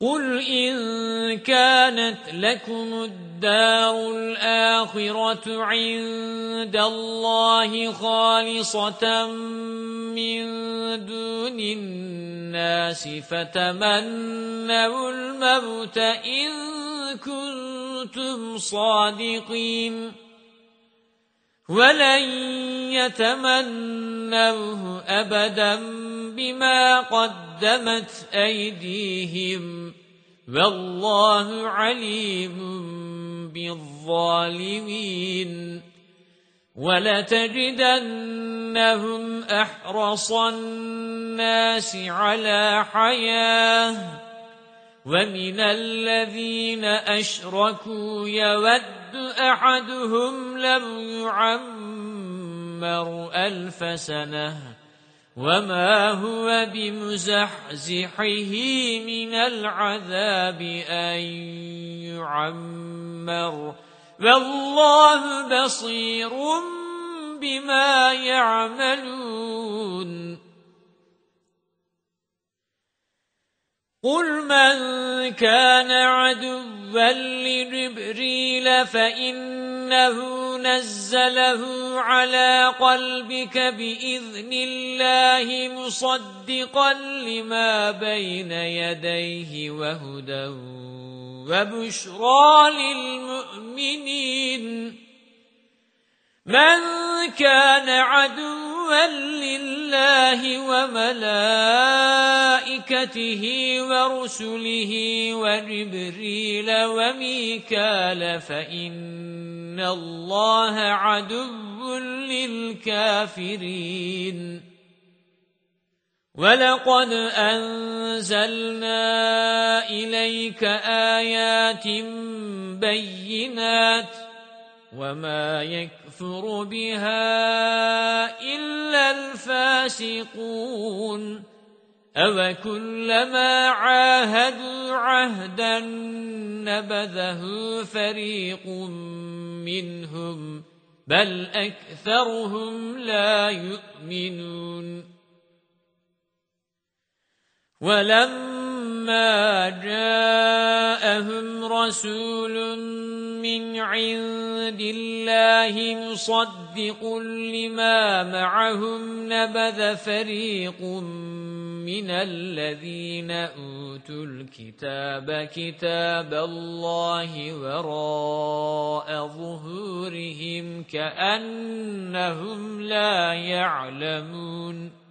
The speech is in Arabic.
قُلْ إِن كَانَتْ لَكُمُ الدَّارُ الْآخِرَةُ عِندَ اللَّهِ خَالِصَةً مِّن دُونِ النَّاسِ فَتَمَنَّوُا الْمَوْتَ إِن كُنتُمْ صَادِقِينَ وَلَن يَتَمَنَّوْهُ أَبَدًا بِمَا قَدَّمَتْ أَيْدِيهِمْ وَاللَّهُ عَلِيمٌ بِالظَّالِمِينَ وَلَتَجِدَنَّهُمْ أَحْرَصَ النَّاسِ عَلَى حَيَاةٍ وَمِنَ الَّذِينَ أَشْرَكُوا يَوَدُّ أَحَدُهُمْ لَوْ يُعَمَّرُ 1000 سَنَةٍ وَمَا هُوَ بِمُزَحْزِحِهِ مِنَ الْعَذَابِ أَن يُعَمَّرَ وَاللَّهُ بَصِيرٌ بِمَا يَعْمَلُونَ قُلْ مَنْ كَانَ عَدُوًّا لِجِبْرِيلَ فَإِنَّهُ نَزَّلَهُ عَلَى قَلْبِكَ بِإِذْنِ اللَّهِ مُصَدِّقًا لِمَا بَيْنَ يَدَيْهِ وَهُدًى وَبُشْرَى لِلْمُؤْمِنِينَ مَنْ كَانَ عَدُوًّا لِلَّهِ وَمَلَائِكَتِهِ وَرُسُلِهِ وَجِبْرِيلَ وَمِيكَالَ فَإِنَّ اللَّهَ عَدُوٌّ لِلْكَافِرِينَ وَلَقَدْ أَنزَلْنَا إِلَيْكَ آيَاتٍ بَيِّنَاتٍ وَمَا يَكْفُرُ بِهَا إِلَّا الْفَاسِقُونَ أَوَكُلَّمَا عَاهَدُوا عَهْدًا نَبَذَهُ فَرِيقٌ مِّنْهُمْ بَلْ أَكْثَرُهُمْ لَا يُؤْمِنُونَ وَلَمَّا جَاءَهُمْ رَسُولٌ مِّنْ عِندِ اللَّهِ مُصَدِّقٌ لِمَا مَعَهُمْ نَبَذَ فَرِيقٌ مِّنَ الَّذِينَ أُوتُوا الْكِتَابَ كِتَابَ اللَّهِ وَرَاءَ ظُهُورِهِمْ كَأَنَّهُمْ لَا يَعْلَمُونَ